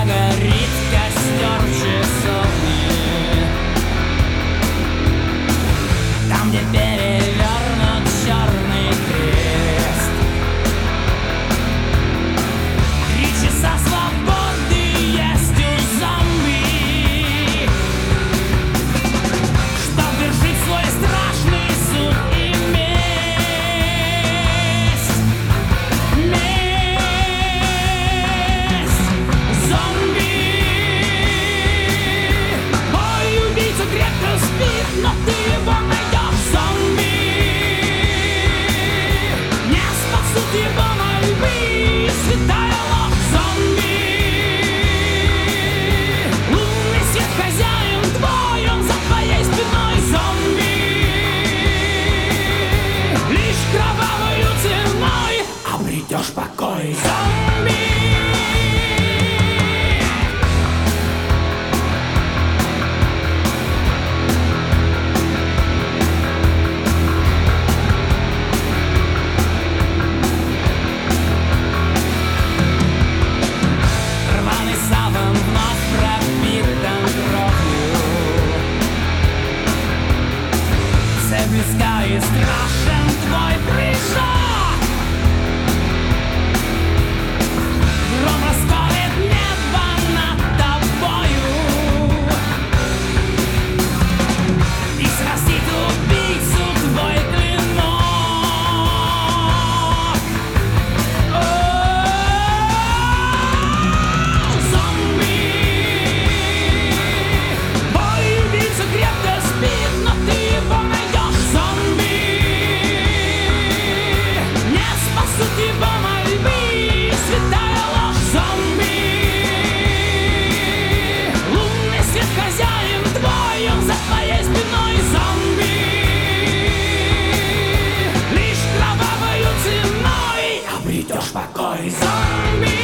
горит костер в часовне, там, где перевернут черный крест. 3 часа свободы есть у зомби, чтоб вершить свой страшный суд и но ты его найдешь, зомби. Не спасут его мольбы, святая ложь, зомби. Лунный свет хозяин твой, он за твоей спиной, зомби. Лишь кровавою ценой обретешь покой, зомби. Близка и страшен твой прыжок. Гром расколет небо над тобою и срастит убийцу твой клинок. Зомби, бой убийца крепко спит, но ты его найдешь. Его мольбы, святая ложь, зомби. Лунный свет хозяин твой, он за твоей спиной, зомби. Лишь кровавою ценой обретешь покой, зомби.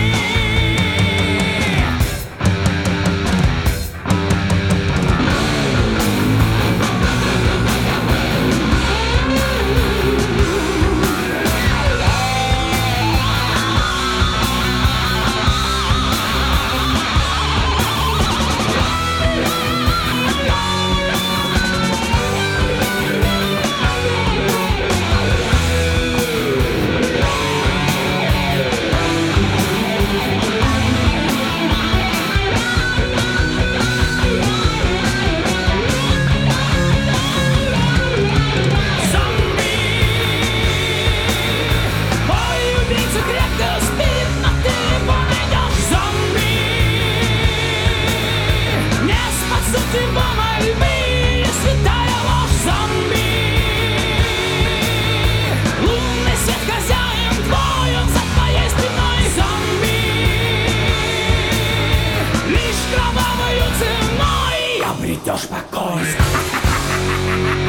Его мольбы, святая ложь, зомби. Лунный свет хозяин твой, он за твоей спиной, зомби. Лишь кровавою ценой обретешь покой.